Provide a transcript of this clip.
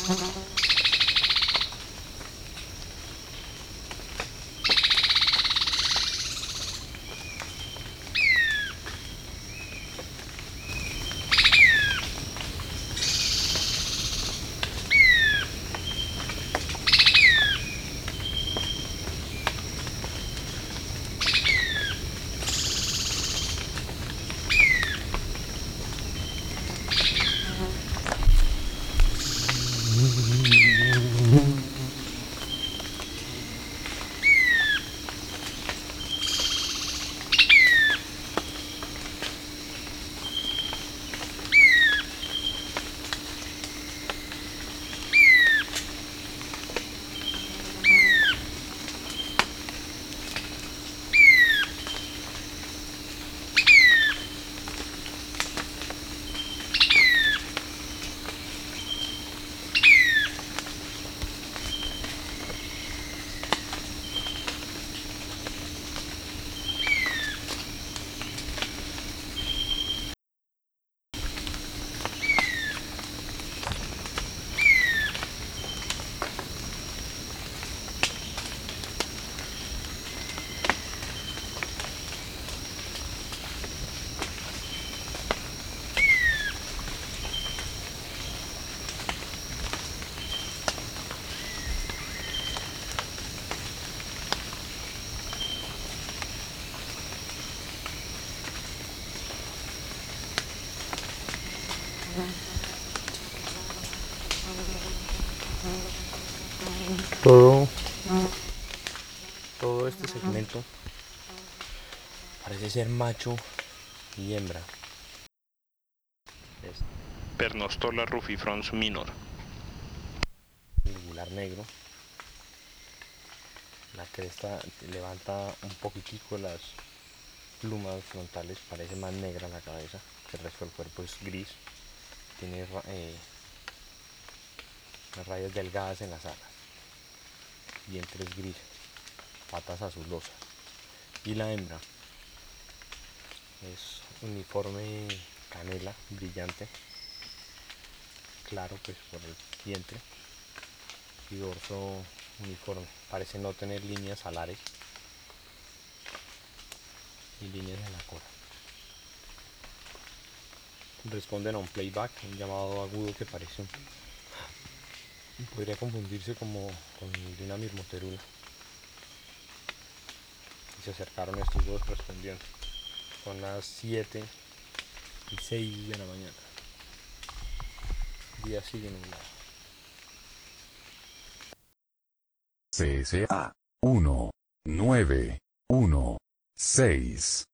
Todo, todo este segmento parece ser macho y hembra. Es Pernostola rufifrons minor. ligular negro. La cresta levanta un poquitico las plumas frontales, parece más negra la cabeza. El resto del cuerpo es gris. Tiene las rayas delgadas en las alas. Vientre es gris. Patas azulosas. Y la hembra es uniforme canela, brillante, claro pues por el vientre, y dorso uniforme. Parece no tener líneas alares y líneas en la cola. Responden a un playback, un llamado agudo que parece podría confundirse como con el de una mirmoterula. Y se acercaron estos dos respondiendo. Son las 7:06 de la mañana. El día sigue nublado. CSA 1916